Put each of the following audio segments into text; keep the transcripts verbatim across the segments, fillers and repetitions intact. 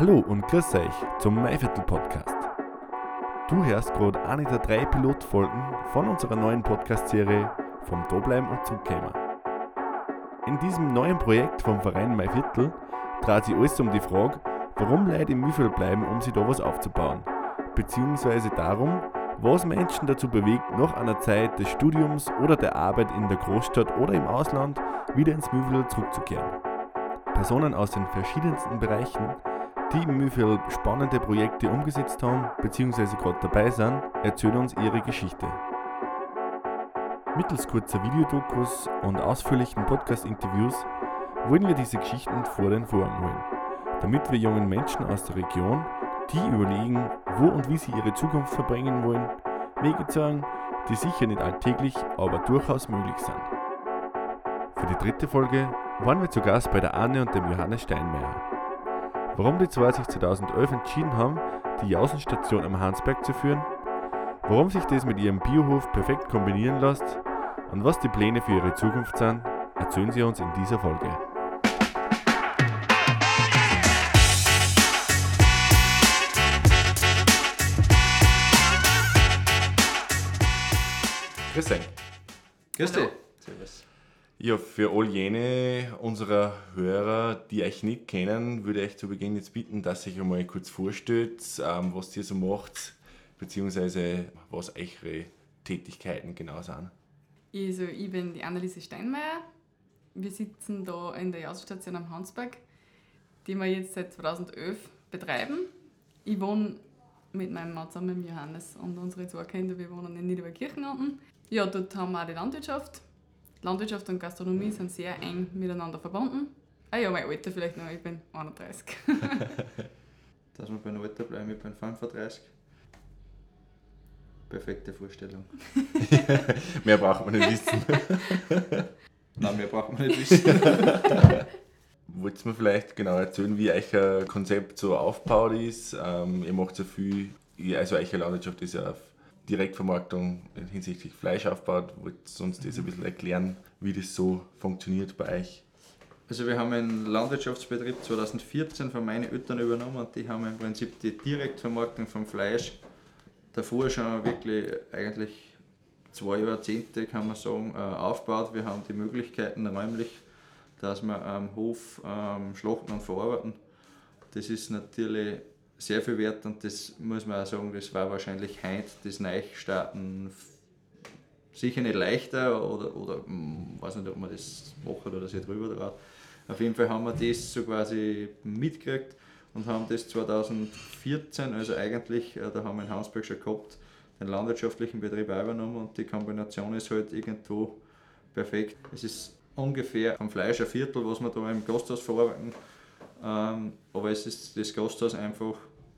Hallo und grüß euch zum Maiviertel Podcast. Du hörst gerade eine der drei Pilotfolgen von unserer neuen Podcast-Serie vom Dobleiben und Zurückkommen. In diesem neuen Projekt vom Verein Maiviertel dreht sich alles um die Frage, warum Leute im Mühlviertel bleiben, um sich da was aufzubauen, beziehungsweise darum, was Menschen dazu bewegt, nach einer Zeit des Studiums oder der Arbeit in der Großstadt oder im Ausland wieder ins Mühlviertel zurückzukehren. Personen aus den verschiedensten Bereichen, die im Mühlviertel spannende Projekte umgesetzt haben bzw. gerade dabei sind, erzählen uns ihre Geschichte. Mittels kurzer Videodokus und ausführlichen Podcast-Interviews wollen wir diese Geschichten vor den Vorhang holen, damit wir jungen Menschen aus der Region, die überlegen, wo und wie sie ihre Zukunft verbringen wollen, Wege zeigen, die sicher nicht alltäglich, aber durchaus möglich sind. Für die dritte Folge waren wir zu Gast bei der Anne und dem Johannes Steinmeier. Warum die zwei sich zweitausendelf entschieden haben, die Jausenstation am Hansberg zu führen, warum sich das mit ihrem Biohof perfekt kombinieren lässt und was die Pläne für ihre Zukunft sind, erzählen sie uns in dieser Folge. Grüß euch. Grüß dich. Servus. Ja, für all jene unserer Hörer, die euch nicht kennen, würde ich zu Beginn jetzt bitten, dass ihr euch einmal kurz vorstellt, ähm, was ihr so macht, beziehungsweise was eure Tätigkeiten genau sind. Also, ich bin die Anneliese Steinmeier. Wir sitzen da in der Jausenstation am Hansberg, die wir jetzt seit zweitausendelf betreiben. Ich wohne mit meinem Mann zusammen, mit Johannes, und unsere zwei Kinder, wir wohnen in Niederbergkirchen unten. Ja, dort haben wir auch die Landwirtschaft. Landwirtschaft und Gastronomie sind sehr eng miteinander verbunden. Ah ja, mein Alter vielleicht noch, ich bin einunddreißig. Dass wir beim Alter bleiben, ich bin fünfunddreißig. Perfekte Vorstellung. Mehr braucht man nicht wissen. Nein, mehr braucht man nicht wissen. Wollt ihr mir vielleicht genau erzählen, wie euer Konzept so aufgebaut ist? Ähm, ihr macht so viel, also eure Landwirtschaft ist ja auf Direktvermarktung hinsichtlich Fleisch aufbaut. Wollt ihr uns das ein bisschen erklären, wie das so funktioniert bei euch? Also wir haben einen Landwirtschaftsbetrieb zweitausendvierzehn von meinen Eltern übernommen und die haben im Prinzip die Direktvermarktung vom Fleisch davor schon wirklich eigentlich zwei Jahrzehnte, kann man sagen, aufgebaut. Wir haben die Möglichkeiten räumlich, dass wir am Hof ähm, schlachten und verarbeiten. Das ist natürlich sehr viel wert und das muss man auch sagen, das war wahrscheinlich heute das Neustarten sicher nicht leichter oder, oder ich weiß nicht, ob man das macht oder sich drüber traut. Auf jeden Fall haben wir das so quasi mitgekriegt und haben das zweitausendvierzehn, also eigentlich, da haben wir in Hansberg schon gehabt, den landwirtschaftlichen Betrieb auch übernommen und die Kombination ist halt irgendwo perfekt. Es ist ungefähr vom Fleisch ein Viertel, was wir da im Gasthaus verarbeiten, ähm, aber es ist das Gasthaus einfach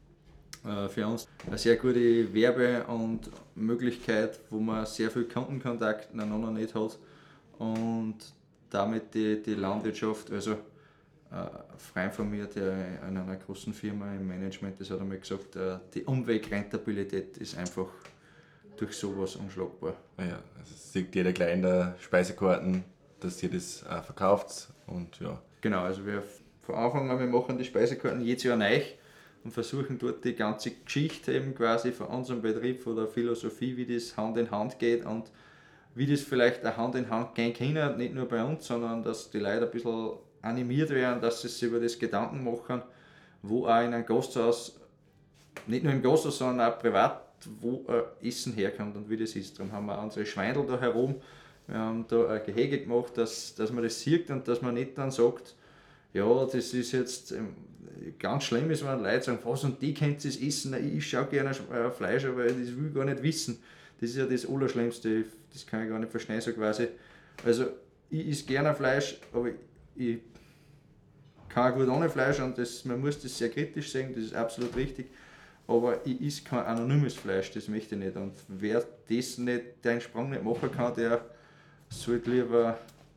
äh, für uns eine sehr gute Werbe- und Möglichkeit, wo man sehr viel Kundenkontakt einander nicht hat und damit die, die Landwirtschaft, also ein Freund von mir, der in einer großen Firma im Management ist, hat einmal gesagt, die Umwegrentabilität ist einfach durch sowas unschlagbar. Ja, also sieht jeder gleich in der Speisekarten, dass ihr das auch verkauft und ja. Genau, also wir von Anfang an, wir machen die Speisekarten jedes Jahr neu und versuchen dort die ganze Geschichte eben quasi von unserem Betrieb, von der Philosophie, wie das Hand in Hand geht und wie das vielleicht auch Hand in Hand gehen kann, nicht nur bei uns, sondern dass die Leute ein bisschen animiert werden, dass sie sich über das Gedanken machen, wo auch in einem Gasthaus, nicht nur im Gasthaus, sondern auch privat, wo äh, Essen herkommt und wie das ist. Darum haben wir unsere Schweindel da herum, wir haben da ein Gehege gemacht, dass, dass man das sieht und dass man nicht dann sagt, ja, das ist jetzt ähm, ganz schlimm, ist, wenn Leute sagen, was und die kennt das Essen, na, ich schaue gerne äh, Fleisch, aber das will ich gar nicht wissen. Das ist ja das Allerschlimmste, das kann ich gar nicht verstehen, so quasi. Also, ich esse gerne Fleisch, aber ich kann auch gut ohne Fleisch und das, man muss das sehr kritisch sehen, das ist absolut richtig. Aber ich esse kein anonymes Fleisch, das möchte ich nicht. Und wer das nicht, den Sprung nicht machen kann, der sollte lieber,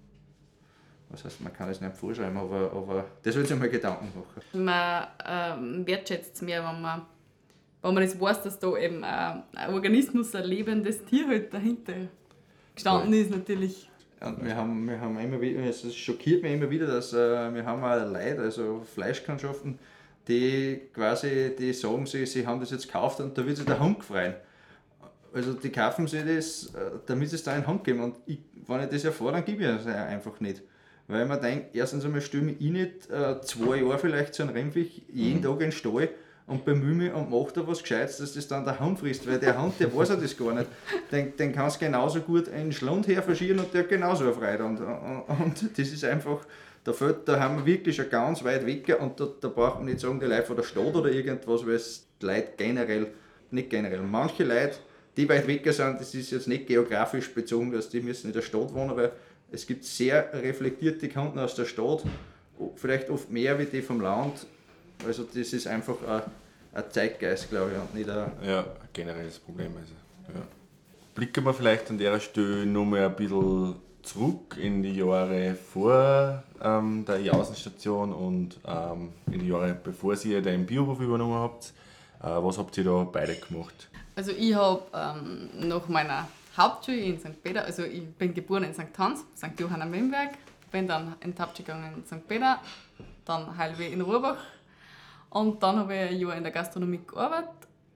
was heißt, man kann es nicht vorschreiben, aber, aber der sollte sich mal Gedanken machen. Man ähm, wertschätzt es mehr, wenn man, wenn man das weiß, dass da eben ein, ein Organismus, ein lebendes Tier halt dahinter gestanden ist natürlich. Und wir haben, wir haben immer wieder, es schockiert mich immer wieder, dass äh, wir haben auch Leute, also Fleischkundschaften, die quasi, die sagen sie, sie haben das jetzt gekauft und da wird sich der Hund freuen. Also die kaufen sich das, damit sie es da in die Hand geben. Und ich, wenn ich das erfahre, dann gebe ich es einfach nicht. Weil man denkt, erstens einmal stelle ich nicht äh, zwei Jahre vielleicht so ein Rennviech jeden mhm. Tag in den Stall und bemühe mich und mache da was Gescheites, dass das dann der Hund frisst. Weil der Hund, der weiß ja das gar nicht. Den, den kannst du genauso gut in den Schlund her verschieren und der hat genauso eine Freude. Und, und, und das ist einfach, da, fällt, da haben wir wirklich schon ganz weit weg und da, da braucht man nicht sagen, die Leute von der Stadt oder irgendwas, weil es die Leute generell, nicht generell, manche Leute, die weit weg sind, das ist jetzt nicht geografisch bezogen, dass die müssen in der Stadt wohnen, weil es gibt sehr reflektierte Kunden aus der Stadt, vielleicht oft mehr wie die vom Land. Also das ist einfach ein, ein Zeitgeist, glaube ich, und nicht ein... Ja, ein generelles Problem. Also, ja. Blicken wir vielleicht an der Stelle noch mal ein bisschen zurück in die Jahre vor ähm, der E-Außenstation und ähm, in die Jahre bevor ihr den Biohof übernommen habt. Äh, was habt ihr da beide gemacht? Also ich habe ähm, nach meiner Hauptschule in Sankt Peter, also ich bin geboren in Sankt Hans, Sankt Johann am Wimberg, bin dann in die Hauptschule gegangen in Sankt Peter, dann Heilweh in Rohrbach und dann habe ich ein Jahr in der Gastronomie gearbeitet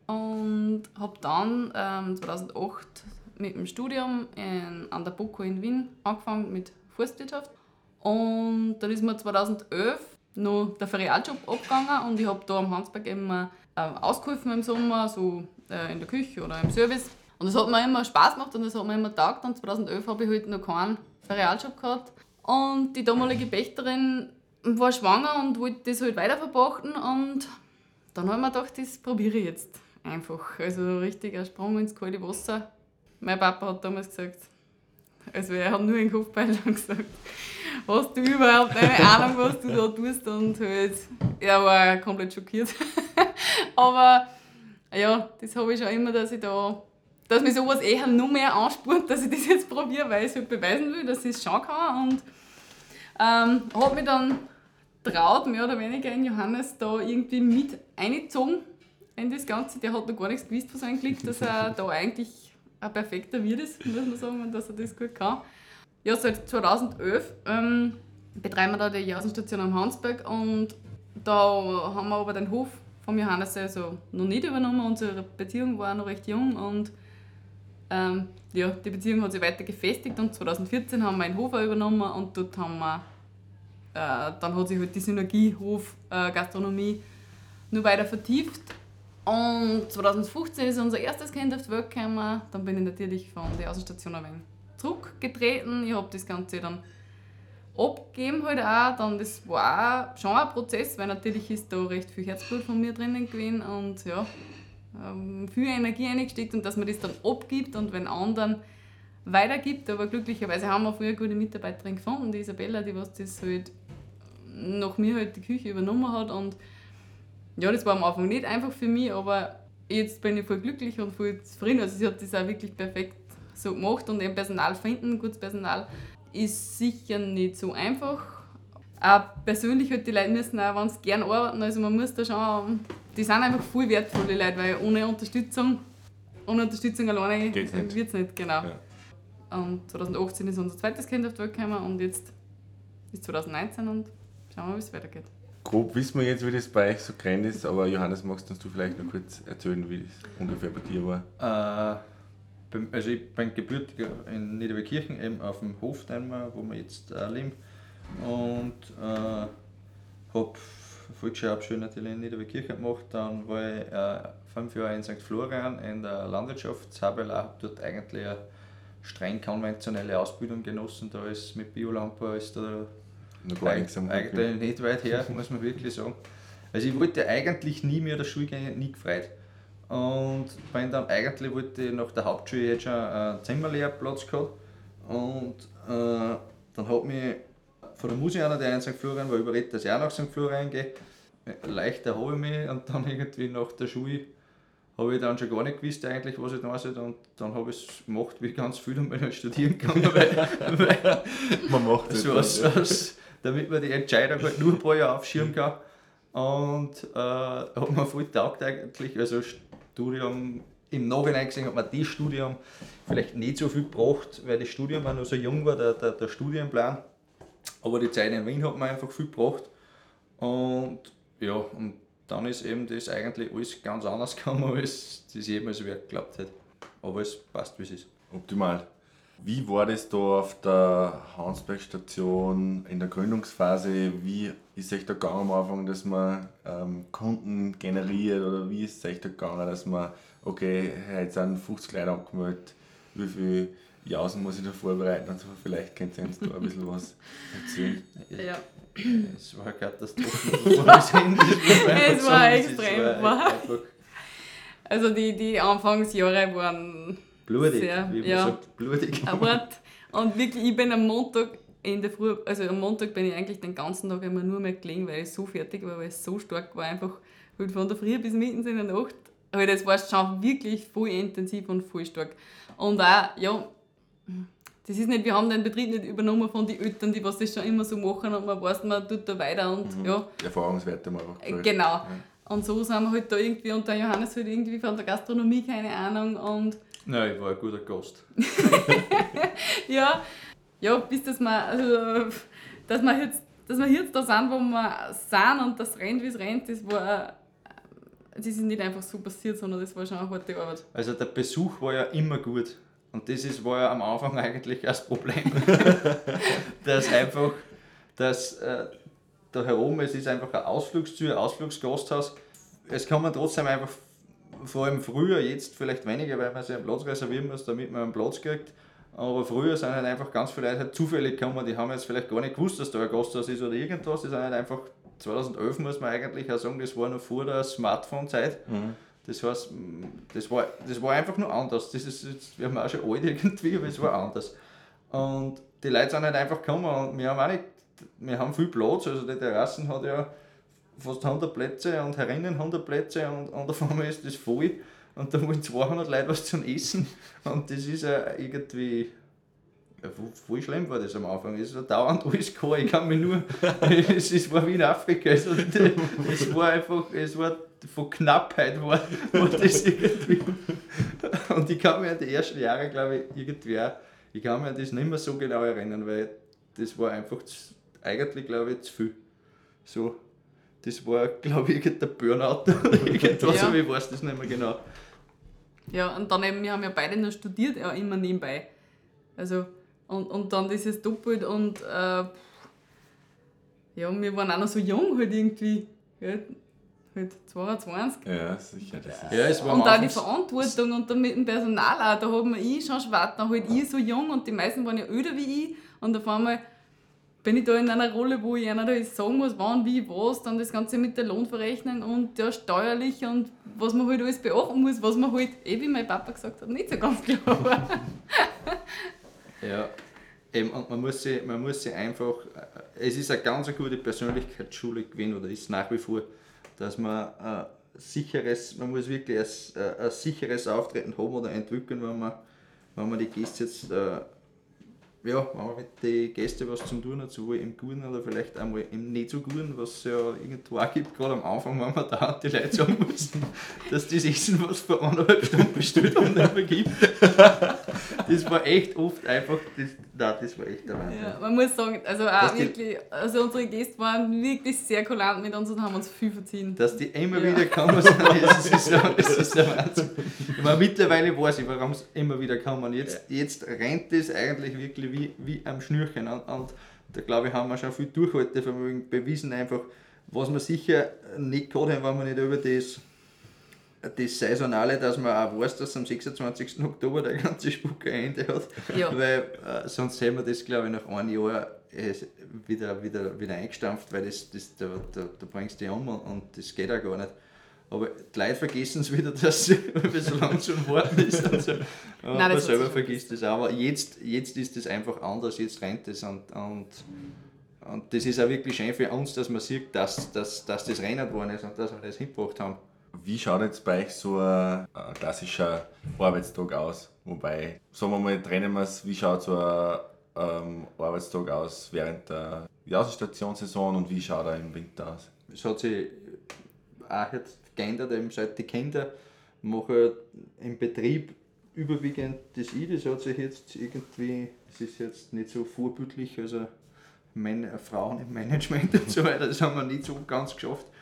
und habe dann ähm, zweitausendacht mit dem Studium in, an der BOKU in Wien angefangen mit Forstwirtschaft und dann ist mir zweitausendelf noch der Ferialjob abgegangen und ich habe da am Hansberg immer äh, ausgeholfen im Sommer, so äh, in der Küche oder im Service. Und das hat mir immer Spaß gemacht und das hat mir immer getaugt. Und zweitausendelf habe ich halt noch keinen Ferialjob gehabt. Und die damalige Pächterin war schwanger und wollte das halt weiterverpachten. Und dann habe ich mir gedacht, das probiere ich jetzt einfach. Also richtig ein Sprung ins kalte Wasser. Mein Papa hat damals gesagt, also er hat nur den Kopf behalten und gesagt, hast du überhaupt eine Ahnung, was du da tust? Und halt, er war komplett schockiert. Aber ja, das habe ich schon immer, dass ich da, dass mich sowas eher noch mehr anspurt, dass ich das jetzt probiere, weil ich es halt beweisen will, dass ich es schon kann. Und ähm, habe mich dann traut, mehr oder weniger in Johannes da irgendwie mit eingezogen in das Ganze. Der hat noch gar nichts gewusst von seinem Glück, dass er da eigentlich ein perfekter Wirt ist, muss man sagen, und dass er das gut kann. Ja, seit zweitausendelf ähm, betreiben wir da die E-Außenstation am Hansberg und da haben wir aber den Hof vom Johannes also noch nicht übernommen. Unsere Beziehung war noch recht jung und ähm, ja, die Beziehung hat sich weiter gefestigt und zweitausendvierzehn haben wir einen Hof übernommen und dort haben wir, äh, dann hat sich halt die Synergie Hof, äh, Gastronomie nur weiter vertieft. Und zweitausendfünfzehn ist unser erstes Kind auf die Welt gekommen. Dann bin ich natürlich von der Außenstation ein wenig zurückgetreten. Ich habe das Ganze dann abgegeben halt auch. Dann, das war auch schon ein Prozess, weil natürlich ist da recht viel Herzblut von mir drinnen gewesen und ja, ähm, viel Energie eingesteckt und dass man das dann abgibt und wenn anderen weitergibt. Aber glücklicherweise haben wir früher eine gute Mitarbeiterin gefunden, die Isabella, die was das halt nach mir halt die Küche übernommen hat und ja, das war am Anfang nicht einfach für mich, aber jetzt bin ich voll glücklich und voll zufrieden. Also sie hat das auch wirklich perfekt so gemacht und eben Personal finden, gutes Personal, ist sicher nicht so einfach. Auch persönlich halt die Leute müssen auch, wenn sie gerne arbeiten, also man muss da schon, die sind einfach voll wertvolle Leute, weil ohne Unterstützung, ohne Unterstützung alleine wird es nicht, genau. Ja. Und zweitausendachtzehn ist unser zweites Kind auf die Welt gekommen und jetzt ist zweitausendneunzehn und schauen wir, wie es weitergeht. Grob wissen wir jetzt, wie das bei euch so gerannt ist, aber Johannes, magst du vielleicht noch kurz erzählen, wie das ungefähr bei dir war? Äh, also ich bin gebürtig in Niederwekirchen, eben auf dem Hof, wo wir jetzt äh, leben. Und äh, habe Volksschulabschule natürlich in Niederwekirchen gemacht. Dann war ich äh, fünf Jahre in Sankt Florian in der Landwirtschaftshabela, habe dort eigentlich eine streng konventionelle Ausbildung genossen. Da ist mit Biolandbau ist da noch gar nichts am eigentlich nicht weit her, muss man wirklich sagen. Also ich wollte eigentlich nie mehr der Schulgänge, nie gefreut. Und bin dann eigentlich wollte ich nach der Hauptschule jetzt schon einen Zimmerlehrplatz gehabt. Und äh, dann hat mich von der Musik einer, der in Sankt Florian war, überredet, dass ich auch nach Sankt Florian gehe. Leichter habe ich mich und dann irgendwie nach der Schule habe ich dann schon gar nicht gewusst eigentlich, was ich da soll. Und dann habe ich es gemacht, wie ganz viele und bin halt studieren gegangen, weil, weil man macht das. So was, was, damit man die Entscheidung halt nur ein paar Jahre aufschieben kann. Und äh, hat mir voll getaugt eigentlich. Also Studium, im Nachhinein gesehen hat mir das Studium vielleicht nicht so viel gebracht, weil das Studium auch noch so jung war, der, der, der Studienplan. Aber die Zeit in Wien hat mir einfach viel gebracht. Und ja, und dann ist eben das eigentlich alles ganz anders gekommen, als das jemals wer geglaubt hat. Aber es passt, wie es ist. Optimal. Wie war das da auf der Hansberg-Station in der Gründungsphase? Wie ist es euch da gegangen am Anfang, dass man ähm, Kunden generiert? Oder wie ist es euch da gegangen, dass man, okay, heute sind fünfzig Leute angemeldet, wie viel Jausen muss ich da vorbereiten und so? Vielleicht könnt ihr uns da ein bisschen was erzählen. Ja. Es war eine Katastrophe, bevor wir sind. Es war extrem. Es war einfach also die, die Anfangsjahre waren blutig, sehr, wie man ja, sagt, blutig. Aber, und wirklich, ich bin am Montag in der Früh, also am Montag bin ich eigentlich den ganzen Tag immer nur mehr gelegen, weil ich so fertig war, weil es so stark war, einfach halt von der Früh bis mitten in der Nacht. Aber das war schon wirklich voll intensiv und voll stark. Und auch, ja, das ist nicht, wir haben den Betrieb nicht übernommen von den Eltern, die was das schon immer so machen und man weiß, man tut da weiter und Mhm. ja. Erfahrungswerte mal auch. Äh, genau. Ja. Und so sind wir halt da irgendwie, und der Johannes halt irgendwie von der Gastronomie, keine Ahnung, und... Nein, ich war ein guter Gast. ja, ja, bis dass wir, also, dass wir jetzt, dass wir jetzt da sind, wo wir sind und das rennt, wie es rennt, das war, das ist nicht einfach so passiert, sondern das war schon eine harte Arbeit. Also der Besuch war ja immer gut. Und das ist, war ja am Anfang eigentlich das Problem. dass einfach, dass äh, da herum, es ist einfach ein Ausflugsziel, ein Ausflugsgasthaus. Es kann man trotzdem einfach, vor allem früher, jetzt vielleicht weniger, weil man sich einen Platz reservieren muss, damit man einen Platz kriegt. Aber früher sind halt einfach ganz viele Leute halt zufällig gekommen, die haben jetzt vielleicht gar nicht gewusst, dass da ein Gasthaus ist oder irgendwas. Die sind halt einfach, zweitausendelf muss man eigentlich auch sagen, das war noch vor der Smartphone-Zeit. Mhm. Das heißt, das war, das war einfach nur anders. Das ist jetzt, wir haben auch schon alt irgendwie, aber es war anders. Und die Leute sind halt einfach gekommen und wir haben auch nicht, wir haben viel Platz, also die Terrassen hat ja fast hundert Plätze und herinnen hundert Plätze und, und auf einmal ist das voll und da wollen zweihundert Leute was zum Essen und das ist ja irgendwie, ja, voll schlimm war das am Anfang, es war dauernd alles kalt, ich kann mich nur, es, es war wie in Afrika, also, es war einfach, es war von Knappheit war, war das irgendwie. Und ich kann mich an die ersten Jahre, glaube ich, irgendwie auch, ich kann mich an das nicht mehr so genau erinnern, weil das war einfach zu, eigentlich, glaube ich, zu viel. So, das war, glaube ich, der Burnout oder irgendwas, ja. Aber ich weiß das nicht mehr genau. Ja, und dann eben, wir haben ja beide noch studiert, ja, immer nebenbei. Also, und, und dann dieses Doppelt und, äh, ja, wir waren auch noch so jung halt irgendwie, ja. Halt zweiundzwanzig. Ja, sicher. Das ist ja, es war und auch die Verantwortung und dann mit dem Personal auch, da haben wir ich schon schwarz, dann halt ich so jung und die meisten waren ja öder wie ich und auf einmal bin ich da in einer Rolle, wo ich einer da sagen muss, wann, wie, was, dann das Ganze mit der Lohnverrechnung und ja, steuerlich und was man halt alles beachten muss, was man halt, eh wie mein Papa gesagt hat, nicht so ganz klar war. Ja, eben, und man muss sich, man muss sich einfach, es ist eine ganz gute Persönlichkeitsschule gewesen oder ist nach wie vor, dass man ein sicheres, man muss wirklich ein, ein sicheres Auftreten haben oder entwickeln, wenn man, wenn man die Gäste jetzt, äh, ja, wenn man mit den Gästen was zu tun hat, sowohl im Guten oder vielleicht einmal im nicht so Guten, was es ja irgendwo auch gibt, gerade am Anfang, wenn man da die Leute sagen muss, dass das Essen, was vor eineinhalb Stunden bestellt und nicht mehr gibt. Das war echt oft einfach, das, nein, das war echt der Wahnsinn. Ja, man muss sagen, also auch wirklich, also unsere Gäste waren wirklich sehr kulant mit uns und haben uns viel verziehen. Dass die immer ja. wieder kommen sind, das ist ein, das ist ein Wahnsinn. Ich meine, mittlerweile weiß ich, warum sie immer wieder kommen. Jetzt, jetzt rennt das eigentlich wirklich wie, wie am Schnürchen. Und, und da glaube ich, haben wir schon viel Durchhaltevermögen bewiesen, einfach, was man sicher nicht gehabt haben, wenn man nicht über das, das Saisonale, dass man auch weiß, dass am sechsundzwanzigsten Oktober der ganze Spuk ein Ende hat. Ja. Weil äh, sonst hätten wir das, glaube ich, nach einem Jahr äh, wieder, wieder, wieder eingestampft, weil das, das, da, da, da bringst du dich um und, und das geht auch gar nicht. Aber die Leute vergessen es wieder, dass wir so lange schon warten ist. Und so. Und Nein, man selber vergisst es auch. Aber jetzt, jetzt ist es einfach anders, jetzt rennt es. Und, und, und das ist auch wirklich schön für uns, dass man sieht, dass, dass, dass das Rennen geworden ist und dass wir das hingebracht haben. Wie schaut jetzt bei euch so ein, ein klassischer Arbeitstag aus? Wobei, sagen wir mal, trennen wir es, wie schaut so ein ähm, Arbeitstag aus während der Außenstationssaison und wie schaut er im Winter aus? Es hat sich auch jetzt geändert, eben seit die Kinder machen im Betrieb überwiegend das ich, das hat sich jetzt irgendwie, das ist jetzt nicht so vorbildlich, also Männer, Frauen im Management und so weiter, das haben wir nicht so ganz geschafft.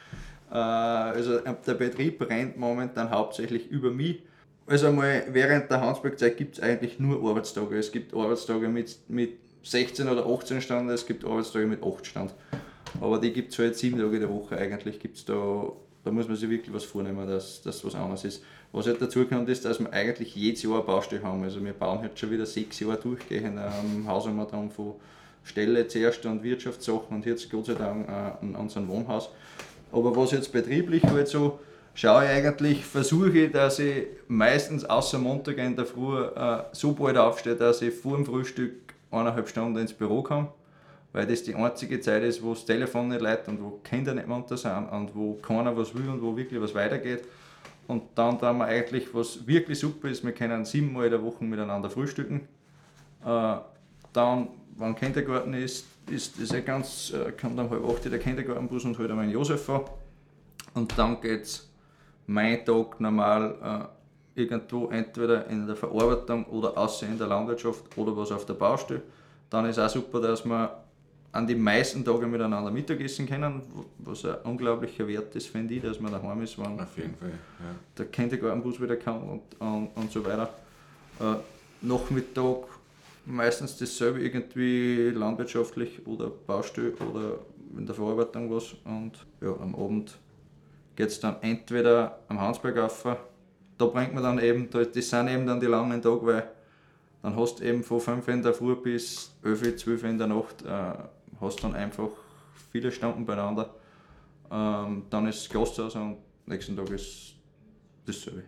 Also der Betrieb rennt momentan hauptsächlich über mich. Also einmal während der Hansberg-Zeit gibt es eigentlich nur Arbeitstage. Es gibt Arbeitstage mit, mit sechzehn oder achtzehn Stunden, es gibt Arbeitstage mit acht Stunden. Aber die gibt es halt sieben Tage der Woche. Eigentlich gibt's da, da muss man sich wirklich was vornehmen, dass das was anderes ist. Was halt dazu kommt, ist, dass wir eigentlich jedes Jahr eine Baustelle haben. Also wir bauen halt schon wieder sechs Jahre durchgehend. Am Haus haben wir dann von Stelle zuerst und Wirtschaftssachen und jetzt Gott sei Dank äh, an unserem Wohnhaus. Aber was jetzt betrieblich halt so, schaue ich eigentlich, versuche ich, dass ich meistens außer Montag in der Früh äh, so bald aufstehe, dass ich vor dem Frühstück eineinhalb Stunden ins Büro komme, weil das die einzige Zeit ist, wo das Telefon nicht läutet und wo Kinder nicht munter sind und wo keiner was will und wo wirklich was weitergeht. Und dann tun wir eigentlich, was wirklich super ist, wir können siebenmal in der Woche miteinander frühstücken. Äh, dann, wenn Kindergarten ist, ist das ja ganz, äh, kommt um halb acht der Kindergartenbus und holt einmal einen Josef an. Und dann geht es mein Tag normal äh, irgendwo entweder in der Verarbeitung oder außer in der Landwirtschaft oder was auf der Baustelle. Dann ist auch super, dass wir an die meisten Tage miteinander Mittagessen können, was ein unglaublicher Wert ist, finde ich, dass man daheim ist, wenn Auf jeden Fall, ja. der Kindergartenbus wieder kommt und, und, und so weiter. Äh, Nachmittag meistens dasselbe, irgendwie landwirtschaftlich oder Baustelle oder in der Verarbeitung was. Und ja, am Abend geht es dann entweder am Hansberg rauf, da bringt man dann eben, das sind eben dann die langen Tage, weil dann hast du eben von fünf in der Früh bis elf, zwölf in der Nacht, äh, hast dann einfach viele Stunden beieinander. Ähm, dann ist das Gasthaus und nächsten Tag ist dasselbe.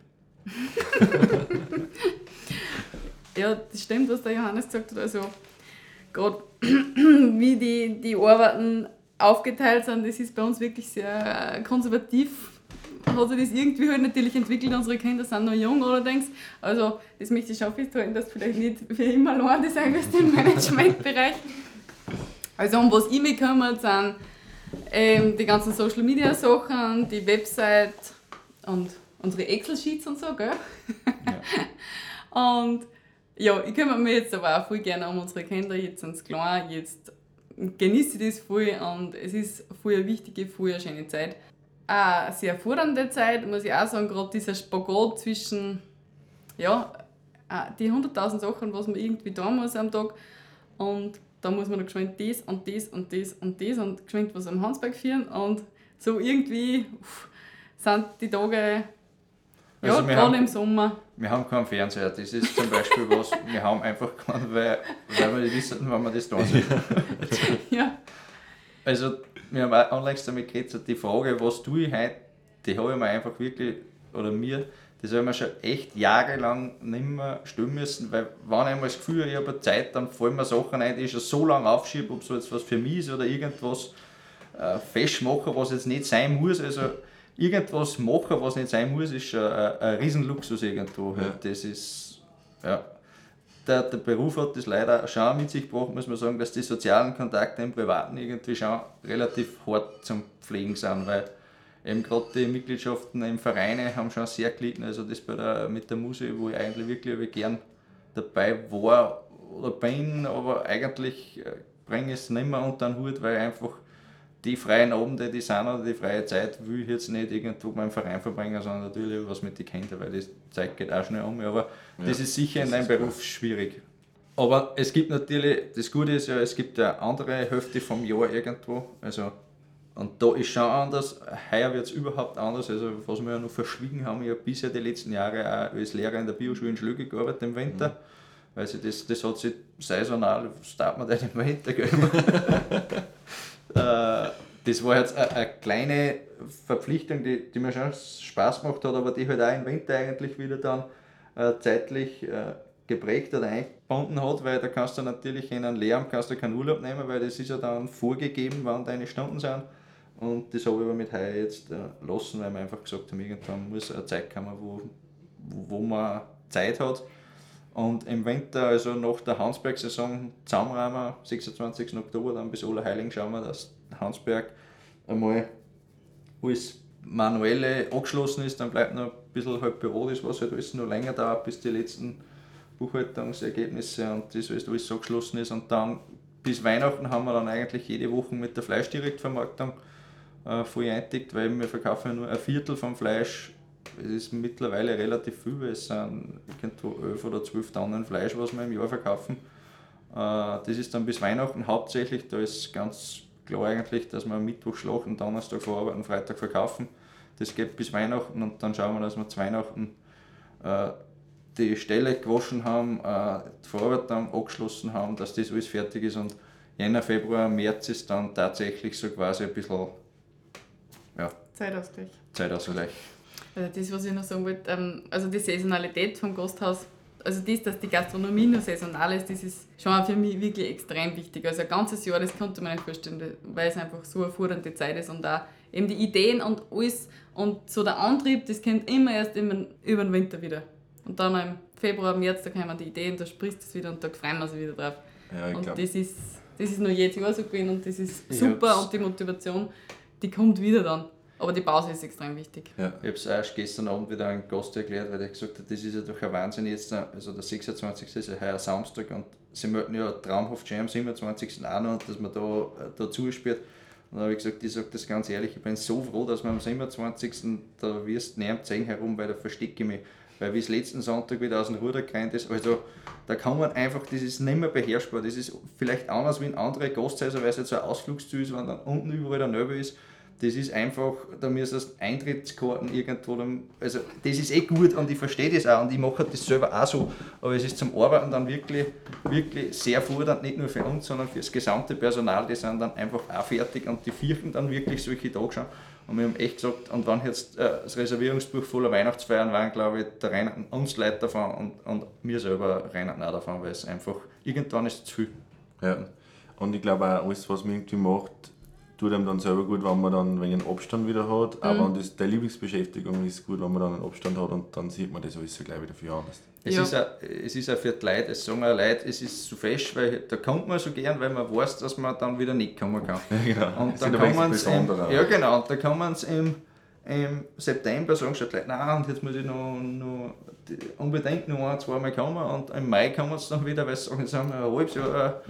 Ja, das stimmt, was der Johannes gesagt hat. Also, gerade wie die, die Arbeiten aufgeteilt sind, das ist bei uns wirklich sehr konservativ. Hat sich das irgendwie halt natürlich entwickelt. Unsere Kinder sind noch jung allerdings. Also, das möchte ich schon festhalten, dass du vielleicht nicht für immer alleine sein wirst im Managementbereich. Also, um was ich mich kümmere, sind ähm, die ganzen Social Media Sachen, die Website und unsere Excel-Sheets und so, gell? Ja. Und ja, ich kümmere mich jetzt aber auch voll gerne um unsere Kinder. Jetzt sind sie klein, jetzt genieße ich das voll und es ist voll eine wichtige, voll eine schöne Zeit. Eine sehr fordernde Zeit, muss ich auch sagen, gerade dieser Spagat zwischen ja, die hunderttausend Sachen, was man irgendwie tun muss am Tag und da muss man noch geschwind das und das und das und das und geschwind was am Hansberg führen und so irgendwie uff, sind die Tage, ja, also gerade im Sommer. Wir haben keinen Fernseher, das ist zum Beispiel was, wir haben einfach keinen, weil, weil wir nicht wissen, wann wir das tun sollen. Ja. Also, wir haben auch anlängst damit geredet, so die Frage, was tue ich heute, die habe ich mir einfach wirklich, oder mir, das habe ich mir schon echt jahrelang nicht mehr stellen müssen, weil wenn ich einmal das Gefühl habe, ich habe Zeit, dann fallen mir Sachen ein, die ich schon so lange aufschiebe, ob es jetzt was für mich ist oder irgendwas äh, festmachen, was jetzt nicht sein muss. Also irgendwas machen, was nicht sein muss, ist schon ein, ein Riesenluxus irgendwo. Ja. Das ist, ja. Der, der Beruf hat das leider schon mit sich gebracht, muss man sagen, dass die sozialen Kontakte im Privaten irgendwie schon relativ hart zum Pflegen sind, weil eben gerade die Mitgliedschaften im Vereine haben schon sehr gelitten, also das bei der, mit der Musik, wo ich eigentlich wirklich gern dabei war oder bin, aber eigentlich bringe ich es nicht mehr unter den Hut, weil einfach die freien Abende, die sind oder die freie Zeit, will ich jetzt nicht irgendwo beim Verein verbringen, sondern natürlich was mit den Kindern, weil die Zeit geht auch schnell um. Aber ja, das ist sicher das in deinem Beruf klar. Schwierig. Aber es gibt natürlich, das Gute ist ja, es gibt eine andere Hälfte vom Jahr irgendwo. Also, und da ist schon anders. Heuer wird es überhaupt anders. Also, was wir ja noch verschwiegen haben, ich habe bisher die letzten Jahre auch als Lehrer in der Bioschule in Schlüge gearbeitet im Winter. Mhm. Weil sie das, das hat sich saisonal, was darf man denn im Winter geben? Das war jetzt eine, eine kleine Verpflichtung, die, die mir schon Spaß gemacht hat, aber die halt auch im Winter eigentlich wieder dann äh, zeitlich äh, geprägt oder eingebunden hat, weil da kannst du natürlich in einem Lehramt kannst du keinen Urlaub nehmen, weil das ist ja dann vorgegeben, wann deine Stunden sind. Und das habe ich aber mit heuer jetzt äh, lassen, weil wir einfach gesagt haben, irgendwann muss eine Zeit kommen, wo, wo man Zeit hat. Und im Winter, also nach der Hansberg-Saison, zusammenräumen wir, sechsundzwanzigsten Oktober, dann bis Allerheiligen schauen wir, dass Hansberg einmal alles Manuelle angeschlossen ist, dann bleibt noch ein bisschen halt Büro, das was halt alles noch länger dauert, bis die letzten Buchhaltungsergebnisse und das alles, alles angeschlossen ist. Und dann bis Weihnachten haben wir dann eigentlich jede Woche mit der Fleischdirektvermarktung äh, voll einträgt, weil wir verkaufen ja nur ein Viertel vom Fleisch. Es ist mittlerweile relativ viel, weil es sind irgendwo elf oder zwölf Tonnen Fleisch, was wir im Jahr verkaufen. Äh, das ist dann bis Weihnachten hauptsächlich, da ist ganz klar eigentlich, dass wir am Mittwoch schlachten, Donnerstag verarbeiten, Freitag verkaufen. Das geht bis Weihnachten und dann schauen wir, dass wir zu Weihnachten äh, die Ställe gewaschen haben, äh, die Verarbeitung abgeschlossen haben, dass das alles fertig ist und Jänner, Februar, März ist dann tatsächlich so quasi ein bisschen ja, Zeitausgleich. Zeitausgleich. Also das, was ich noch sagen wollte, ähm, also die Saisonalität vom Gasthaus, also das, dass die Gastronomie nur saisonal ist, das ist schon auch für mich wirklich extrem wichtig. Also ein ganzes Jahr, das konnte man nicht vorstellen, weil es einfach so eine fordernde Zeit ist und auch eben die Ideen und alles und so der Antrieb, das kommt immer erst immer über den Winter wieder. Und dann im Februar, März, da kommen die Ideen, da sprichst du es wieder und da freuen wir uns wieder drauf. Ja, ich und glaub. das ist, das ist nur jedes Jahr so gewesen und das ist super und die Motivation, die kommt wieder dann. Aber die Pause ist extrem wichtig. Ja. Ich habe es erst gestern Abend wieder einem Gast erklärt, weil der gesagt hat, das ist ja doch ein Wahnsinn jetzt, also der sechsundzwanzigste ist ja heuer Samstag und sie möchten ja traumhaft schon am siebenundzwanzigsten auch noch, dass man da, da zuspielt. Und dann habe ich gesagt, ich sage das ganz ehrlich, ich bin so froh, dass wir am siebenundzwanzigsten da wirst du neben zehn herum, weil da verstecke ich mich. Weil wie es letzten Sonntag wieder aus dem Ruder gerannt ist, also da kann man einfach, das ist nicht mehr beherrschbar, das ist vielleicht anders wie in andere Gasthäuser, weil es jetzt so ein Ausflugsziel ist, wenn dann unten überall der Nöbel ist. Das ist einfach, da müsstest du Eintrittskarten irgendwo, also das ist eh gut und ich verstehe das auch und ich mache das selber auch so, aber es ist zum Arbeiten dann wirklich, wirklich sehr fordernd, nicht nur für uns, sondern für das gesamte Personal, die sind dann einfach auch fertig und die fürchten dann wirklich solche Tage schon. Und wir haben echt gesagt, und wenn jetzt äh, das Reservierungsbuch voller Weihnachtsfeiern waren, glaube ich, da rennen uns Leute davon und, und wir selber rennen auch davon, weil es einfach, irgendwann ist es zu viel. Ja. Und ich glaube auch, alles, was man irgendwie macht, tut einem dann selber gut, wenn man dann einen Abstand wieder hat. Mhm. Aber das, die Lieblingsbeschäftigung ist gut, wenn man dann einen Abstand hat und dann sieht man das alles so gleich wieder viel anders. Es, Ja. ist auch, es ist auch für die Leute, es sagen auch Leute, es ist so fest, weil da kommt man so gern, weil man weiß, dass man dann wieder nicht kommen kann. Ja, genau. Und Das dann ist kann ein man bisschen es im, besonderer. ja genau, und da kann man es im, im September sagen, statt Leute, nein, und jetzt muss ich noch, noch die, unbedingt noch ein, zweimal kommen und im Mai kommen sie dann wieder, weil sie sagen, jetzt haben wir ein halbes Jahr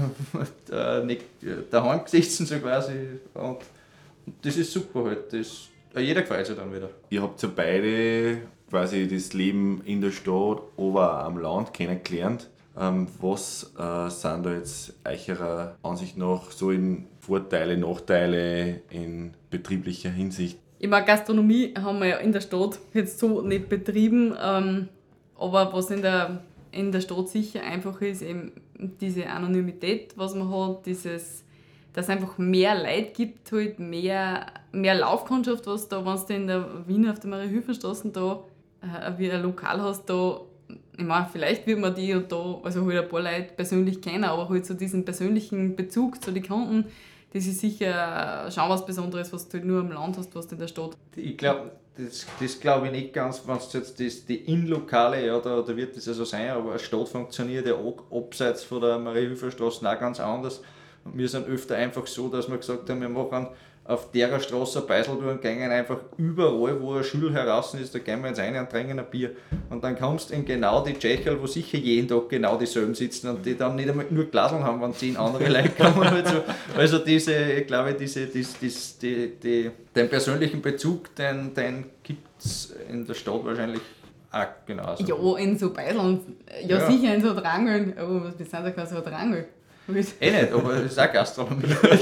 äh, nicht daheim gesessen so quasi und das ist super halt, das, jeder gefällt sich dann wieder. Ihr habt ja beide quasi das Leben in der Stadt, aber auch am Land kennengelernt. Ähm, was äh, sind da jetzt eurer Ansicht nach so in Vorteile, Nachteile in betrieblicher Hinsicht? Ich meine, Gastronomie haben wir ja in der Stadt jetzt so nicht betrieben, ähm, aber was in der, in der Stadt sicher einfach ist, eben diese Anonymität, was man hat, dieses, dass es einfach mehr Leute gibt, halt mehr, mehr Laufkundschaft, was da, wenn du in der Wien auf der Marie-Hilfer-Straße da äh, wie ein Lokal hast, da, ich meine, vielleicht wird man die und da, also halt ein paar Leute persönlich kennen, aber halt so diesen persönlichen Bezug zu den Kunden, das ist sicher schon was Besonderes, was du halt nur am Land hast, was du in der Stadt. Ich glaube, das, das glaube ich nicht ganz, wenn du jetzt das, die Innenlokale, ja, da, da wird das ja so sein, aber eine Stadt funktioniert ja auch abseits von der Marie-Hilfer-Straße auch ganz anders. Und wir sind öfter einfach so, dass wir gesagt haben, wir machen auf der Straße ein Beiseltour und gehen einfach überall, wo eine Schule heraus ist, da gehen wir ins eine und trinken ein Bier. Und dann kommst du in genau die Tschecherl, wo sicher jeden Tag genau dieselben sitzen und die dann nicht einmal nur Glaseln haben, wenn zehn andere Leute kommen. Also, also diese, ich glaube, diese, diese, diese, die, die, den persönlichen Bezug, den, den gibt es in der Stadt wahrscheinlich auch genauso. Ja, in so Beiseln, ja, Ja. sicher in so Drangeln, aber wir sind ja quasi so ein Drangel. Eh nicht, aber es ist auch Gastronomie.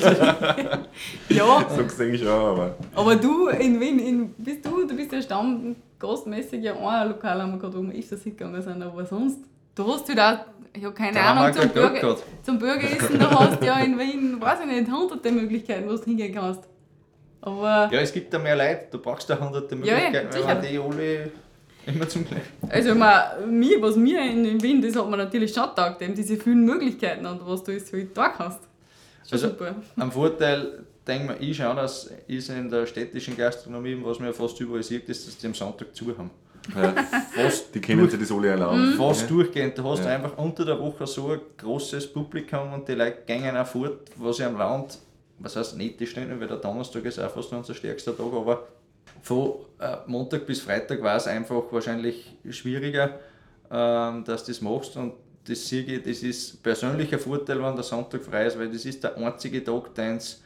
Ja, So sehe ich auch, aber. aber du in Wien, in, bist du, du bist ja stammgastmäßig ja ein Lokal, haben wir gerade, wo wir öfters hingegangen sind, aber sonst, du hast halt auch, ich habe keine Da haben wir Ahnung, auch zum, kein Geld Bürger, gehabt. zum Bürgeressen, da hast du ja in Wien, weiß ich nicht, hunderte Möglichkeiten, wo du hingehen kannst. Aber, Ja, es gibt da mehr Leute, du brauchst da hunderte Ja, ja, Möglichkeiten, sicher. weil die alle immer zum Gleichen. also ich meine, mir, was mir in, in Wien, das hat man natürlich schon getaugt, eben diese vielen Möglichkeiten und was du jetzt halt da kannst. Schon Also, super. Am Vorteil, denke mir, ich schaue, dass ist in der städtischen Gastronomie, was man ja fast überall sieht, ist, dass die am Sonntag zu haben. Ja, Fast, die können sich das alle erlauben. fast Ja. durchgehend. Du hast Ja. einfach unter der Woche so ein großes Publikum und die Leute gehen auch fort, was ich am Land, was heißt nicht die Stunden, weil der Donnerstag ist auch fast unser stärkster Tag, aber von äh, Montag bis Freitag war es einfach wahrscheinlich schwieriger, ähm, dass du das machst und das sehe ich, das ist persönlicher Vorteil, wenn der Sonntag frei ist, weil das ist der einzige Tag, den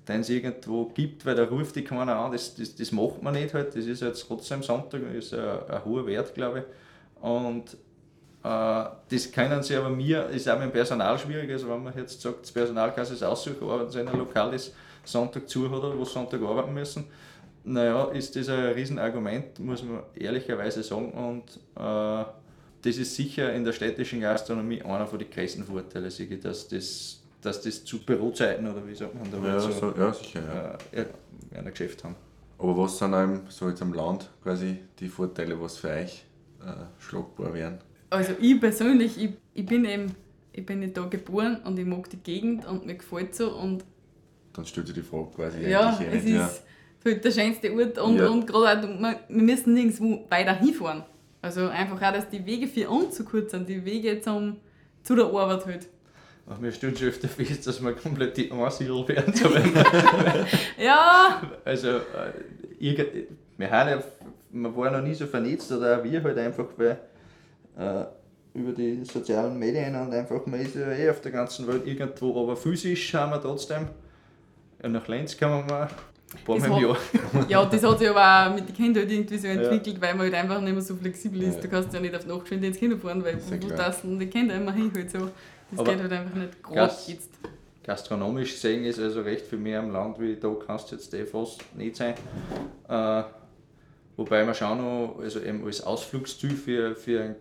den es irgendwo gibt, weil da ruft die keiner an, das, das, das macht man nicht halt, das ist jetzt trotzdem Sonntag, das ist ein, ein hoher Wert, glaube ich. Und äh, das können sie aber mir, ist auch mit dem Personal schwierig, also wenn man jetzt sagt, das Personal kann sich aussuchen, arbeiten sie in einem Lokal, das Sonntag zu hat oder wo sie Sonntag arbeiten müssen. Naja, ist das ein Riesenargument, muss man ehrlicherweise sagen. Und äh, das ist sicher in der städtischen Gastronomie einer von den größten Vorteile, dass das, dass das zu Bürozeiten oder wie sagt man da Ja, so, so, ja, sicher. Ja. Äh, ein Geschäft haben. Aber was sind einem, so jetzt am Land quasi die Vorteile, was für euch äh, schlagbar wären? Also ich persönlich, ich, ich bin eben, ich bin nicht da geboren und ich mag die Gegend und mir gefällt so und Dann stellt sich die Frage quasi ja, eigentlich es nicht. ist Ja. halt der schönste Ort und, Ja. und gerade auch, wir müssen nirgendwo weiter hinfahren. Also einfach auch, dass die Wege für uns zu kurz sind, die Wege zum, zu der Arbeit halt. Aber wir stellen schon öfter fest, dass wir komplett die Einsiedel werden. So Ja! also, äh, irgend, wir, haben ja, wir waren noch nie so vernetzt, oder auch wir halt einfach, weil äh, über die sozialen Medien und einfach, man ist ja eh auf der ganzen Welt irgendwo, aber physisch haben wir trotzdem. Ja, nach Lenz kommen wir ein paar Mal im Jahr. Ja, das hat sich aber auch mit den Kindern halt irgendwie so entwickelt, Ja. weil man halt einfach nicht mehr so flexibel ist. Ja. Du kannst ja nicht auf Nacht geschwind ins Kino fahren, weil Ist ja wo klar. das denn die Kinder immer hin halt so. Das Aber geht halt einfach nicht gerade Gas- jetzt. Gastronomisch gesehen ist also recht viel mehr im Land, wie da kannst du jetzt eh fast nicht sein. Äh, wobei wir schon noch, also eben als Ausflugsziel für, für ein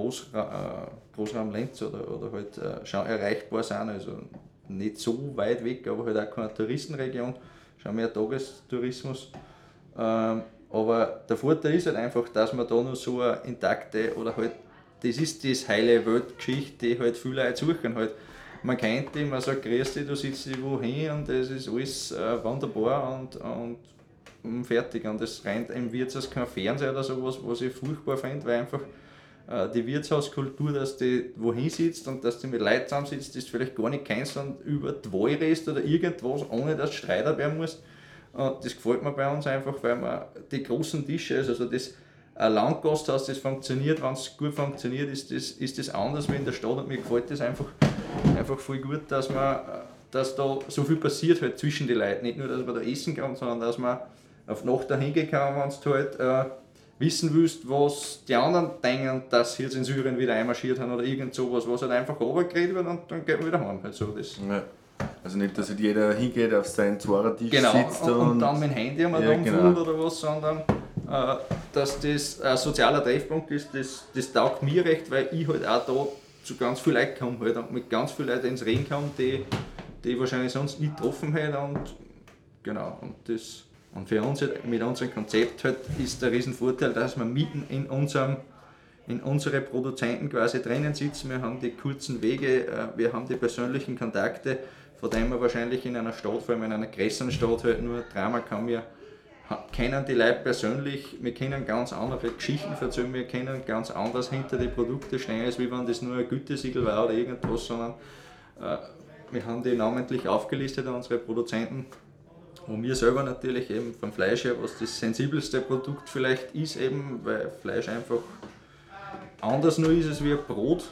Großra äh, Großraum Lenz oder, oder halt äh, schon erreichbar sind, also nicht so weit weg, aber halt auch keine Touristenregion, schon mehr Tagestourismus. Ähm, aber der Vorteil ist halt einfach, dass man da noch so eine intakte oder halt, das ist das heile Weltgeschichte, die halt viele Leute suchen halt. Man kennt die, man sagt, grüß dich, du sitzt irgendwo hin und das ist alles äh, wunderbar und, und, und fertig. Und es rennt im Wirtshaus kein Fernseher oder sowas, was ich furchtbar finde, weil einfach äh, die Wirtshauskultur, dass du wohin sitzt und dass du mit Leuten zusammensitzt, das du vielleicht gar nicht kennst und über die Wahl redest oder irgendwas, ohne dass du Streiter werden musst. Und das gefällt mir bei uns einfach, weil man die großen Tische, also so das ein Landgasthaus, das funktioniert, wenn es gut funktioniert, ist das, ist das anders wie in der Stadt und mir gefällt das einfach, einfach voll gut, dass, man, dass da so viel passiert halt zwischen den Leuten. Nicht nur, dass man da essen kann, sondern dass man auf Nacht dahin gehen kann, wenn du halt äh, wissen willst, was die anderen denken, dass sie jetzt in Syrien wieder einmarschiert haben oder irgend sowas, was halt einfach runtergeredet wird und dann geht man wieder heim. Halt so, das. Ja. Also nicht, dass halt jeder hingeht, auf seinen Zweiertisch Genau, sitzt und, und, und dann mit dem Handy einmal Ja, rumfuhrt genau. oder was, sondern äh, dass das ein sozialer Treffpunkt ist, das, das taugt mir recht, weil ich halt auch da zu ganz vielen Leuten komme halt und mit ganz vielen Leuten ins Reden komme, die, die ich wahrscheinlich sonst nicht getroffen hätte und genau, und das und für uns halt, mit unserem Konzept halt ist der Riesenvorteil, dass wir mitten in unserem in unsere Produzenten quasi drinnen sitzen, wir haben die kurzen Wege, äh, wir haben die persönlichen Kontakte, von dem man wahrscheinlich in einer Stadt, vor allem in einer größeren Stadt, halt nur Drama kann. Wir ha- kennen die Leute persönlich, wir können ganz andere Geschichten erzählen, wir können ganz anders hinter die Produkte stehen, als wie wenn das nur ein Gütesiegel war oder irgendwas, sondern äh, wir haben die namentlich aufgelistet, unsere Produzenten, und wir selber natürlich eben vom Fleisch her, was das sensibelste Produkt vielleicht ist, eben, weil Fleisch einfach anders nur ist es wie ein Brot.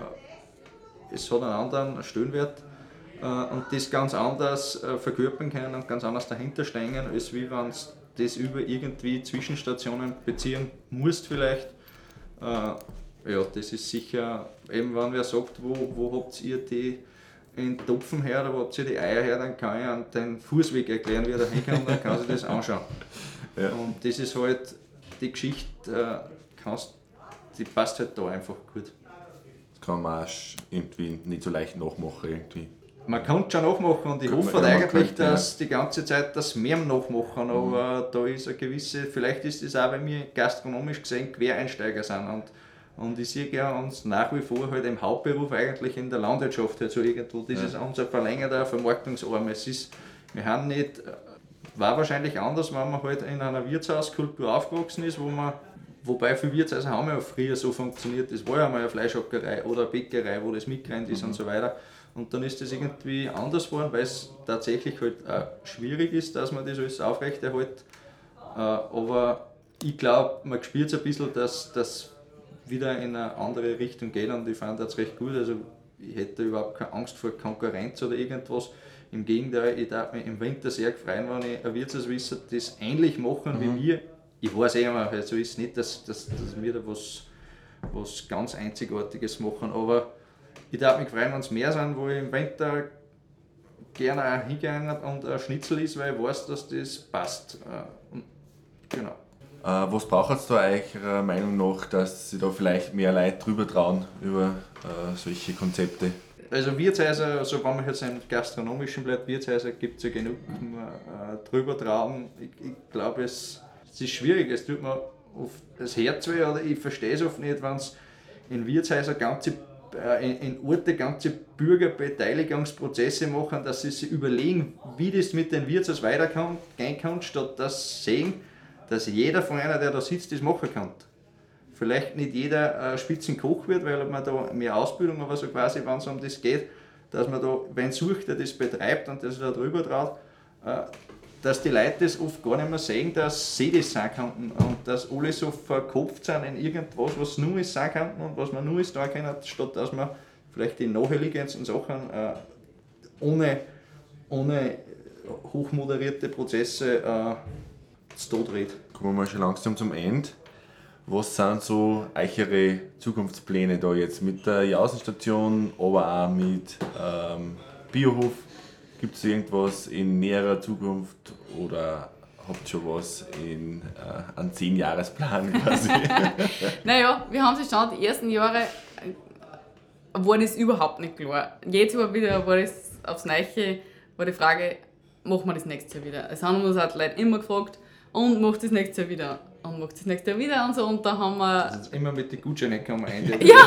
Äh, Es hat einen anderen Stellenwert äh, und das ganz anders äh, verkörpern können und ganz anders dahinter stehen, als wie wenn es das über irgendwie Zwischenstationen beziehen musst vielleicht. Äh, ja, das ist sicher, eben wenn wer sagt, wo, wo habt ihr die in Topfen her oder wo habt ihr die Eier her, dann kann ich an den Fußweg erklären, wie er da hinkommt und dann kann sich das anschauen. Ja. Und das ist halt, die Geschichte, äh, kannst, die passt halt da einfach gut. das kann man auch irgendwie nicht so leicht nachmachen irgendwie. Man kann es schon nachmachen und ich Kann hoffe man- ja, man eigentlich, könnte, ja. dass die ganze Zeit das mehr nachmachen, aber da ist eine gewisse, vielleicht ist das auch, weil wir gastronomisch gesehen Quereinsteiger sind und, und ich sehe ja uns nach wie vor halt im Hauptberuf eigentlich in der Landwirtschaft halt so irgendwo, das ist unser verlängerter Vermarktungsarm. Es ist, wir haben nicht, war wahrscheinlich anders, wenn man halt in einer Wirtshauskultur aufgewachsen ist, wo man, wobei viele Wirtshäuser haben ja auch früher so funktioniert, das war ja mal eine Fleischhackerei oder eine Bäckerei, wo das mitgerannt ist und so weiter. Und dann ist das irgendwie anders geworden, weil es tatsächlich halt auch schwierig ist, dass man das alles aufrechterhält. Äh, aber ich glaube, man spürt es ein bisschen, dass das wieder in eine andere Richtung geht und ich fand das recht gut. Also ich hätte überhaupt keine Angst vor Konkurrenz oder irgendwas. Im Gegenteil, ich darf mich im Winter sehr freuen, wenn ich ein Wirtshauswisser das ähnlich machen Mhm. wie wir. Ich weiß eh immer, also ist es nicht, dass, dass, dass wir da was, was ganz Einzigartiges machen, aber ich darf mich freuen, wenn es mehr sind, wo ich im Winter gerne auch hingegangen und ein Schnitzel ist, weil ich weiß, dass das passt. Äh, und genau. Äh, was braucht es da eurer Meinung nach, dass sich da vielleicht mehr Leute drüber trauen über äh, solche Konzepte? Also Wirtshäuser, also wenn man jetzt einen gastronomischen bleibt, Wirtshäuser gibt es ja genug äh, drüber trauen. Ich, ich glaube, es, es ist schwierig, es tut mir oft das Herz weh, oder ich verstehe es oft nicht, wenn es in Wirtshäusern ganze, äh, in, in Orte ganze Bürgerbeteiligungsprozesse machen, dass sie sich überlegen, wie das mit den Wirtshaus weitergehen kann, statt dass sie sehen, dass jeder von einer, der da sitzt, das machen kann. Vielleicht nicht jeder äh, Spitzenkoch wird, weil man da mehr Ausbildung, aber so quasi, wenn es um das geht, dass man da wen sucht, der das betreibt und der sich da drüber traut, äh, dass die Leute das oft gar nicht mehr sehen, dass sie das sein könnten und dass alle so verkopft sind in irgendwas, was nur ist sein könnten und was man nur ist da können, statt dass man vielleicht die nachhaltigsten Sachen äh, ohne, ohne hochmoderierte Prozesse äh, zu Tod redet. Kommen wir mal schon langsam zum Ende. Was sind so eure Zukunftspläne da jetzt mit der Jausenstation, aber auch mit ähm, Biohof? Gibt es irgendwas in näherer Zukunft oder habt ihr schon was in äh, einen zehn Jahresplan quasi? Naja, wir haben sich schon die ersten Jahre, äh, war das überhaupt nicht klar. Jetzt war wieder, war das aufs Neue, war die Frage, machen wir das nächste Jahr wieder. Es haben uns auch die Leute immer gefragt, und macht das nächste Jahr wieder. Und macht das nächste Jahr wieder und so. Und da haben wir. Also immer mit den Gutscheinen am Ende. Ja!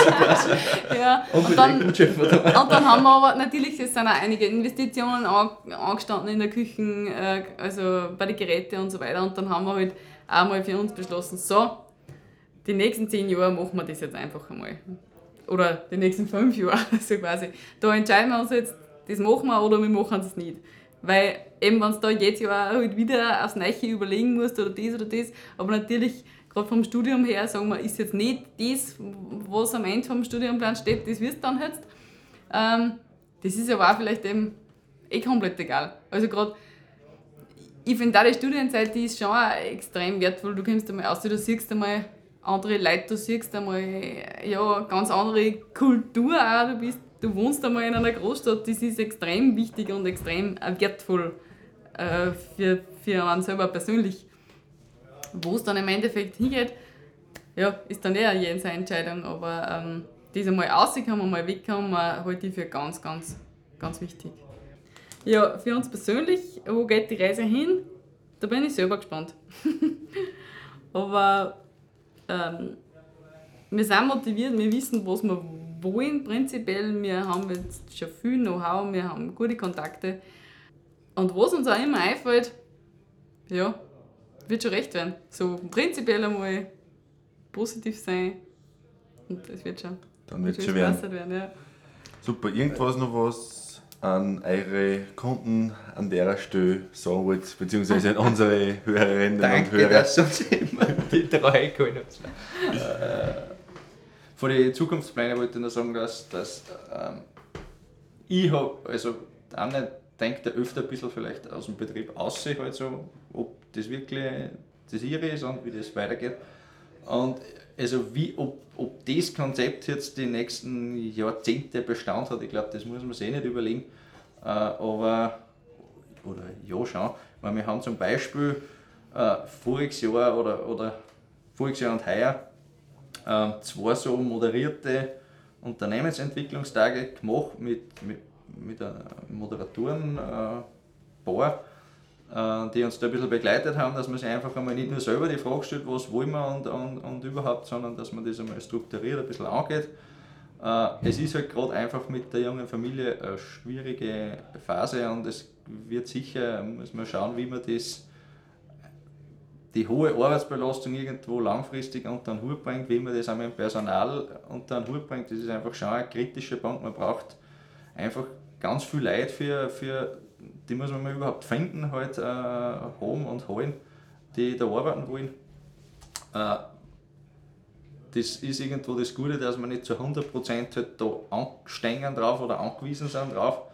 ja. Und, Und, dann, und dann haben wir aber natürlich, es sind auch einige Investitionen angestanden in der Küche, äh, also bei den Geräten und so weiter. Und dann haben wir halt auch mal für uns beschlossen, so, die nächsten zehn Jahre machen wir das jetzt einfach einmal. Oder die nächsten fünf Jahre, so quasi. Da entscheiden wir uns jetzt, das machen wir oder wir machen es nicht. Weil eben, wenn du da jedes Jahr halt wieder aufs Neue überlegen musst oder das oder das, aber natürlich, gerade vom Studium her, sagen wir, ist jetzt nicht das, was am Ende vom Studienplan steht, das wirst du dann jetzt. Ähm, das ist aber auch vielleicht eben eh komplett egal. Also gerade, ich finde auch die Studienzeit, die ist schon auch extrem wertvoll. Du kommst einmal aus, du siehst einmal andere Leute, du siehst einmal ja, ganz andere Kultur auch, du bist Du wohnst einmal in einer Großstadt, das ist extrem wichtig und extrem wertvoll äh, für, für einen selber persönlich. Wo es dann im Endeffekt hingeht, ja, ist dann eher jene Entscheidung, aber ähm, das einmal rauskommen, mal wegkommen, halte ich für ganz, ganz, ganz wichtig. Ja, für uns persönlich, wo geht die Reise hin? Da bin ich selber gespannt. aber ähm, wir sind motiviert, wir wissen, was wir wollen prinzipiell. Wir haben jetzt schon viel Know-how, wir haben gute Kontakte. Und was uns auch immer einfällt, ja, wird schon recht werden. So prinzipiell einmal positiv sein und es wird schon, Dann wird es schon schon werden. besser werden. Ja. Super, irgendwas noch was an eure Kunden an der Stelle sagen wollt, beziehungsweise an unsere Hörerinnen und Danke, Hörer? dass uns immer die Treue gehalten habt. Von den Zukunftsplänen wollte ich noch sagen, dass, dass ähm, ich habe, also der eine denkt ja öfter ein bisschen vielleicht aus dem Betrieb aussehen, halt so, ob das wirklich das ihre ist und wie das weitergeht. Und also wie, ob, ob das Konzept jetzt die nächsten Jahrzehnte Bestand hat, ich glaube, das muss man sich eh nicht überlegen. Äh, aber, oder ja schon, weil wir haben zum Beispiel äh, voriges Jahr oder, oder voriges Jahr und heuer äh, zwei so moderierte Unternehmensentwicklungstage gemacht mit, mit, mit einer Moderatorenpaar, äh, die uns da ein bisschen begleitet haben, dass man sich einfach einmal nicht nur selber die Frage stellt, was wollen wir und, und, und überhaupt, sondern dass man das einmal strukturiert ein bisschen angeht. Äh, es ist halt gerade einfach mit der jungen Familie eine schwierige Phase und es wird sicher, muss man schauen, wie man das die hohe Arbeitsbelastung irgendwo langfristig unter den Hut bringt, wie man das auch mit dem Personal unter den Hut bringt. Das ist einfach schon eine kritische Punkt. Man braucht einfach ganz viel Leute, für, für, die muss man mal überhaupt finden, halt, äh, haben und holen, die da arbeiten wollen. Äh, das ist irgendwo das Gute, dass man nicht zu hundert Prozent halt da anstehen drauf oder angewiesen sind drauf.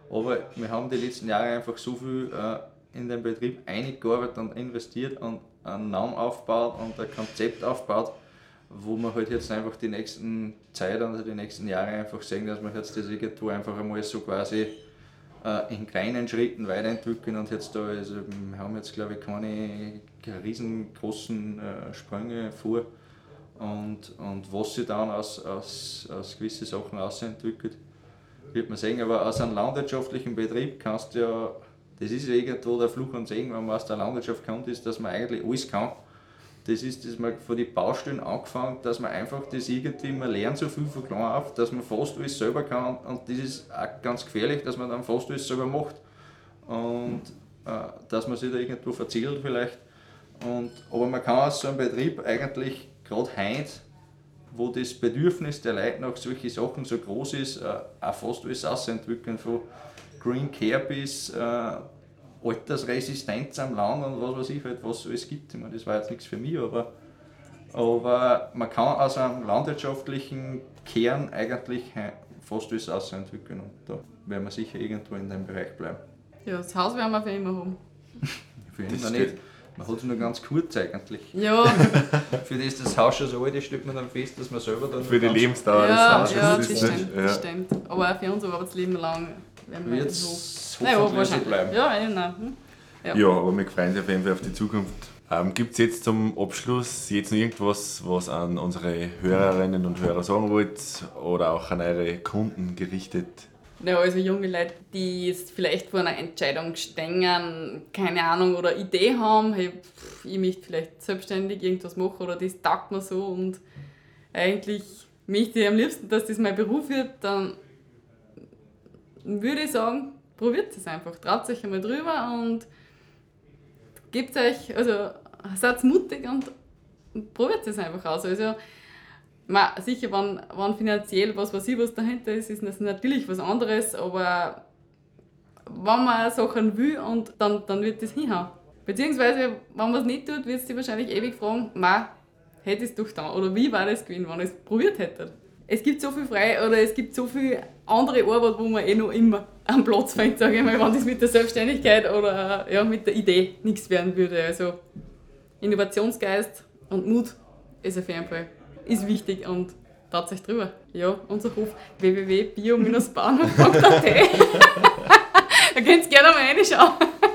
Aber wir haben die letzten Jahre einfach so viel äh, in den Betrieb eingearbeitet und investiert und einen Namen aufgebaut und ein Konzept aufgebaut, wo wir halt jetzt einfach die nächsten Zeit oder die nächsten Jahre einfach sehen, dass wir jetzt das irgendwo einfach einmal so quasi äh, in kleinen Schritten weiterentwickeln und jetzt da, also wir haben jetzt glaube ich keine riesengroßen äh, Sprünge vor und, und was sich dann aus, aus, aus gewissen Sachen ausentwickelt, wird man sehen, aber aus einem landwirtschaftlichen Betrieb kannst du ja, das ist ja irgendwo der Fluch und Segen, wenn man aus der Landwirtschaft kommt, ist, dass man eigentlich alles kann. Das ist, dass man von den Baustellen angefangen, dass man einfach das irgendwie, man lernt so viel von klein auf, dass man fast alles selber kann und das ist auch ganz gefährlich, dass man dann fast alles selber macht und äh, dass man sich da irgendwo verzählt vielleicht. Und, aber man kann aus so einem Betrieb eigentlich, gerade heute, wo das Bedürfnis der Leute nach solchen Sachen so groß ist, äh, auch fast alles ausentwickeln, von Green Care bis äh, Altersresistenz am Land und was weiß ich halt, was es alles gibt. Ich meine, das war jetzt nichts für mich, aber, aber man kann aus einem landwirtschaftlichen Kern eigentlich fast alles ausentwickeln und da werden wir sicher irgendwo in dem Bereich bleiben. Ja, das Haus werden wir für immer haben. Für immer nicht. Man hat es nur ganz kurz eigentlich. Ja. Für das das Haus schon so alt ist, stellt man dann fest, dass man selber dann... Für die Lebensdauer ja, des Hauses. ja, das das ist stimmt, ja. das stimmt. Aber auch für uns aber das Leben lang werden wir Wird so. es Nein, aber hoffentlich so wahrscheinlich. bleiben. Ja, ja, nein. Hm? Ja. Ja, aber wir freuen uns auf jeden Fall auf die Zukunft. Ähm, Gibt es jetzt zum Abschluss jetzt noch irgendwas, was an unsere Hörerinnen und Hörer sagen wollt oder auch an eure Kunden gerichtet? Ja, also junge Leute, die jetzt vielleicht vor einer Entscheidung stehen, keine Ahnung, oder Idee haben, hey, pff, ich möchte vielleicht selbstständig irgendwas machen oder das taugt mir so und eigentlich möchte ich am liebsten, dass das mein Beruf wird, dann würde ich sagen, probiert es einfach, traut euch einmal drüber und gebt euch, also seid mutig und probiert es einfach aus. Also, man, sicher, wenn, wenn finanziell was weiß ich, was dahinter ist, ist das natürlich was anderes, aber wenn man Sachen will, und dann, dann wird das hinhauen. Beziehungsweise, wenn man es nicht tut, wird es dich wahrscheinlich ewig fragen, man hätte es doch da, oder wie war das gewesen, wenn ich es probiert hätte. Es gibt so viel frei, oder es gibt so viel andere Arbeit, wo man eh noch immer am Platz findet, sage ich mal, wenn das mit der Selbstständigkeit oder ja, mit der Idee nichts werden würde. Also Innovationsgeist und Mut ist auf jeden Fall ist wichtig und traut euch drüber. Ja, unser Hof w w w punkt bio Bindestrich bauernhof punkt a t. Da könnt ihr gerne mal reinschauen.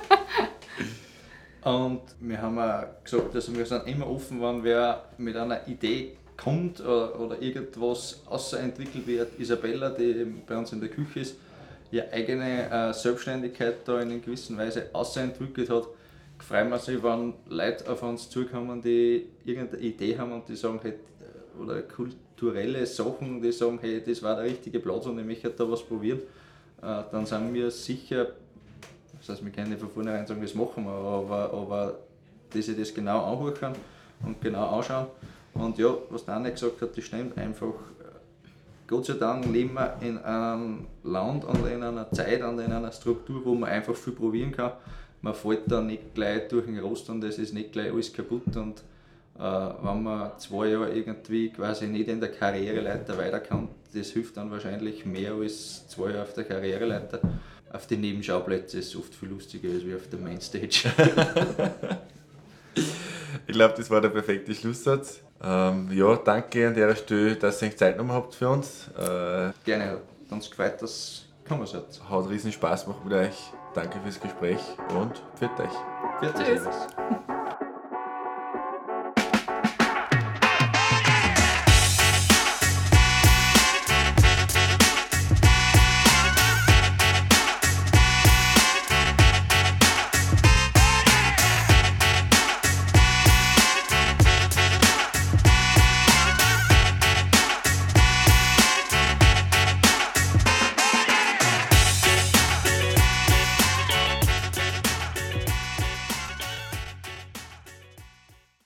Und wir haben auch gesagt, dass wir sind immer offen, wenn wer mit einer Idee kommt oder, oder irgendwas außerentwickelt wird. Isabella, die bei uns in der Küche ist, ihre eigene äh, Selbstständigkeit da in einer gewissen Weise außerentwickelt hat. Freuen wir sich, wenn Leute auf uns zukommen, die irgendeine Idee haben und die sagen, hey, oder kulturelle Sachen, die sagen, hey, das war der richtige Platz und ich möchte da was probieren, äh, dann sind wir sicher, das heißt, wir können nicht von vornherein sagen, das machen wir, aber, aber dass sie das genau anhören und genau anschauen. Und ja, was der Anne gesagt hat, das stimmt einfach. Gott sei Dank leben wir in einem Land und in einer Zeit und in einer Struktur, wo man einfach viel probieren kann. Man fällt da nicht gleich durch den Rost und es ist nicht gleich alles kaputt. Und äh, wenn man zwei Jahre irgendwie quasi nicht in der Karriereleiter weiterkommt, das hilft dann wahrscheinlich mehr als zwei Jahre auf der Karriereleiter. Auf den Nebenschauplätzen ist es oft viel lustiger als wie auf der Mainstage. Ich glaube, das war der perfekte Schlusssatz. Ähm, ja, danke an der Stelle, dass ihr euch Zeit genommen habt für uns. Äh, Gerne, hat uns gefreut, dass kommen seid. Hat riesen Spaß gemacht mit euch. Danke fürs Gespräch und pfiat euch. Tschüss.